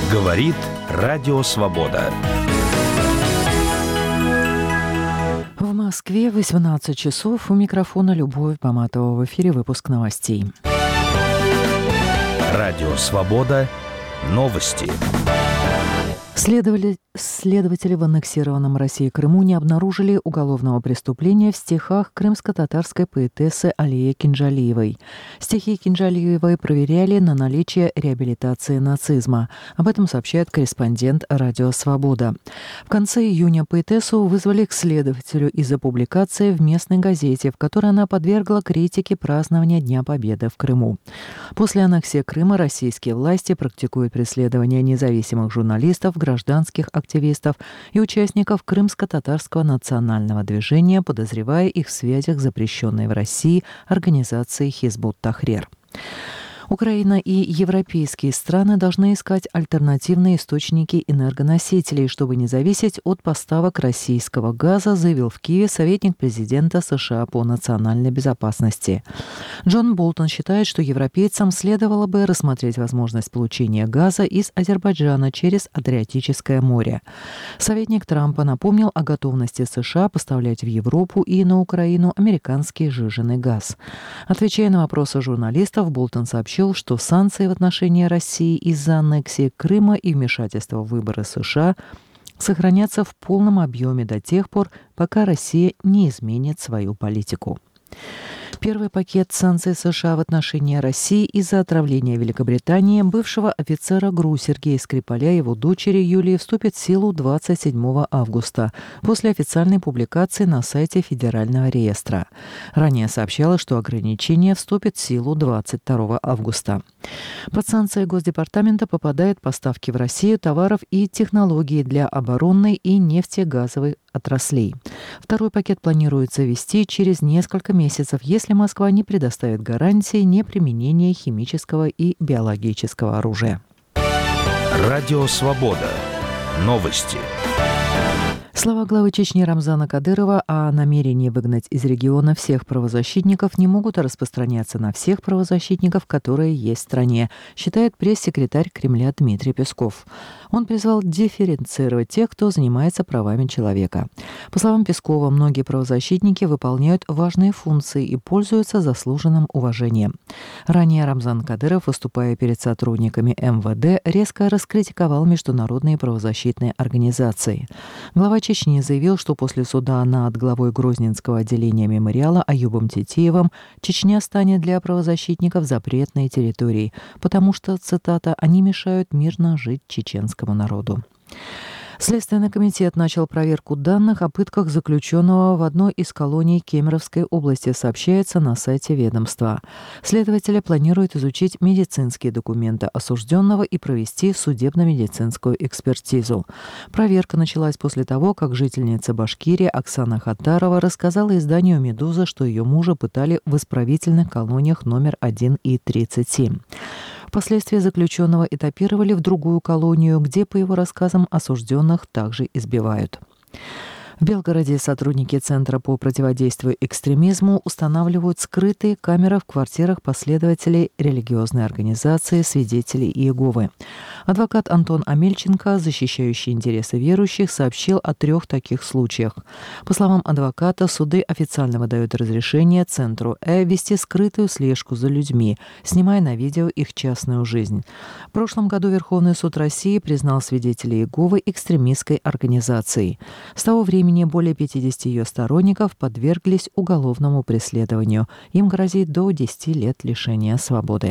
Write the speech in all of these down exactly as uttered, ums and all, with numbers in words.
Говорит Радио Свобода. В Москве восемнадцать часов. У микрофона Любовь Баматова. В эфире выпуск новостей. Радио Свобода. Новости. Следовали... Следователи в аннексированном Россией Крыму не обнаружили уголовного преступления в стихах крымско-татарской поэтессы Алии Кинжалиевой. Стихи Кинжалиевой проверяли на наличие реабилитации нацизма. Об этом сообщает корреспондент Радио Свобода. В конце июня поэтессу вызвали к следователю из-за публикации в местной газете, в которой она подвергла критике празднования Дня Победы в Крыму. После аннексии Крыма российские власти практикуют преследование независимых журналистов, гражданских активистов, активистов и участников крымско-татарского национального движения, подозревая их в связях с запрещенной в России организацией Хизбут Тахрир. Украина и европейские страны должны искать альтернативные источники энергоносителей, чтобы не зависеть от поставок российского газа, заявил в Киеве советник президента США по национальной безопасности. Джон Болтон считает, что европейцам следовало бы рассмотреть возможность получения газа из Азербайджана через Адриатическое море. Советник Трампа напомнил о готовности США поставлять в Европу и на Украину американский сжиженный газ. Отвечая на вопросы журналистов, Болтон сообщил, что санкции в отношении России из-за аннексии Крыма и вмешательства в выборы США сохранятся в полном объеме до тех пор, пока Россия не изменит свою политику. Первый пакет санкций США в отношении России из-за отравления Великобритании бывшего офицера ГРУ Сергея Скрипаля и его дочери Юлии вступит в силу двадцать седьмого августа после официальной публикации на сайте Федерального реестра. Ранее сообщалось, что ограничение вступит в силу двадцать второго августа. Под санкции Госдепартамента попадают поставки в Россию товаров и технологий для оборонной и нефтегазовой отраслей. Второй пакет планируется ввести через несколько месяцев, если Москва не предоставит гарантии неприменения химического и биологического оружия. Радио Свобода. Новости. Слова главы Чечни Рамзана Кадырова о намерении выгнать из региона всех правозащитников не могут распространяться на всех правозащитников, которые есть в стране, считает пресс-секретарь Кремля Дмитрий Песков. Он призвал дифференцировать тех, кто занимается правами человека. По словам Пескова, многие правозащитники выполняют важные функции и пользуются заслуженным уважением. Ранее Рамзан Кадыров, выступая перед сотрудниками эм вэ дэ, резко раскритиковал международные правозащитные организации. Глава Чечни заявил, что после суда над главой Грозненского отделения мемориала Аюбом Тетеевым Чечня станет для правозащитников запретной территорией, потому что, цитата, «они мешают мирно жить чеченскому народу». Следственный комитет начал проверку данных о пытках заключенного в одной из колоний Кемеровской области, сообщается на сайте ведомства. Следователи планируют изучить медицинские документы осужденного и провести судебно-медицинскую экспертизу. Проверка началась после того, как жительница Башкирии Оксана Хаттарова рассказала изданию «Медуза», что ее мужа пытали в исправительных колониях номер один и тридцать семь. Впоследствии заключенного этапировали в другую колонию, где, по его рассказам, осужденных также избивают. В Белгороде сотрудники Центра по противодействию экстремизму устанавливают скрытые камеры в квартирах последователей религиозной организации «Свидетели Иеговы». Адвокат Антон Амельченко, защищающий интересы верующих, сообщил о трех таких случаях. По словам адвоката, суды официально выдают разрешение Центру Э вести скрытую слежку за людьми, снимая на видео их частную жизнь. В прошлом году Верховный суд России признал «Свидетелей Иеговы» экстремистской организацией. С того времени более пятидесяти ее сторонников подверглись уголовному преследованию. Им грозит до десяти лет лишения свободы.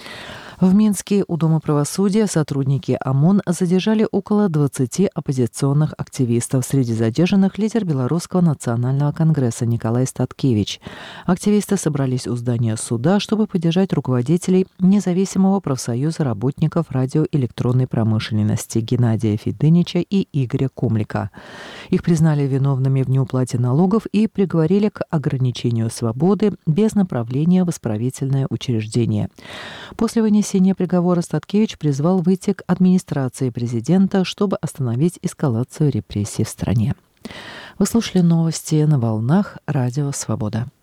В Минске у Дома правосудия сотрудники ОМОН задержали около двадцати оппозиционных активистов. Среди задержанных лидер Белорусского национального конгресса Николай Статкевич. Активисты собрались у здания суда, чтобы поддержать руководителей независимого профсоюза работников радиоэлектронной промышленности Геннадия Федынича и Игоря Комлика. Их признали виновными в неуплате налогов и приговорили к ограничению свободы без направления в исправительное учреждение. После вынесения приговора Статкевич призвал выйти к администрации президента, чтобы остановить эскалацию репрессий в стране. Вы слушали новости на волнах Радио Свобода.